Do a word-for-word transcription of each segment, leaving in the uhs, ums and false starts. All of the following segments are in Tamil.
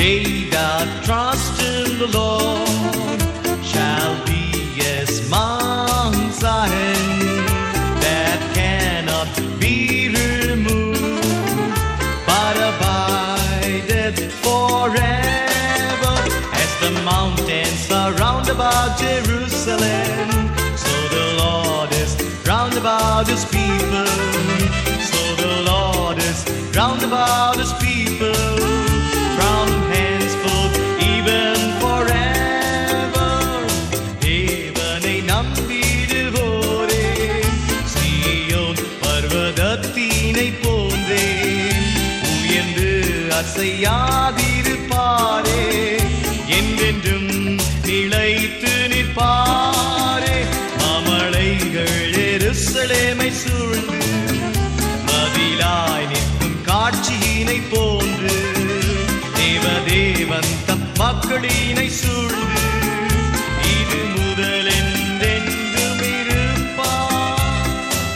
They that trust in the Lord shall be as Mount Zion, that cannot be removed, but abideth forever. As the mountains are round about Jerusalem, so the Lord is round about His people. So the Lord is round about His people, from henceforth even forever. தேவனை நம்பிடுவோரே, சீயோன் பர்வதத்தினை போன்றே, உயர்ந்து அசையாதிருப்பாரே, என்றென்றும் நிலைத்து நிற்பாரே. மாமலைகள் எருசலேமை சூழ்ந்து மதிலாய் நிற்கும் காட்சியினை போன்று, தேவதேவன் தம் மக்களினை சூழ்ந்து இது முதலென்றென்றும் இருப்பார்.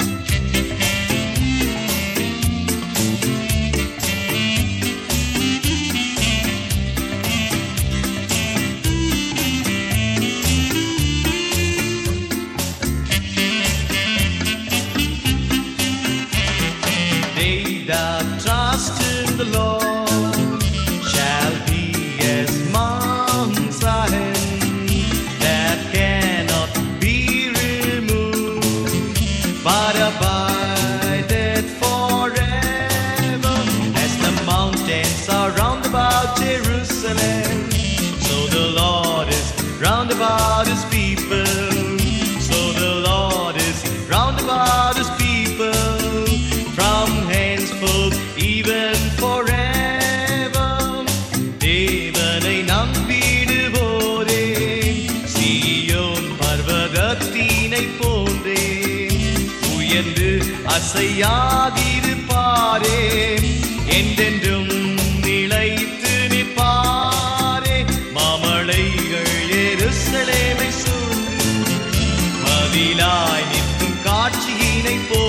They that trust in the Lord shall be as Mount Zion, that cannot be removed, but abideth forever. As the mountains are round about Jerusalem, so the Lord is round about His people. So the Lord is round about His people, from henceforth even forever. தேவனை நம்பிடுவோரே, சீயோன் பர்வதத்தினை போன்றே, உயர்ந்து அசையாதிருப்பாரே, என்றென்றும் நிலைத்து நிற்பாரே. மாமலைகள் எருசலேமை சூழ்ந்து மதிலாய் நிற்கும் காட்சியினை போ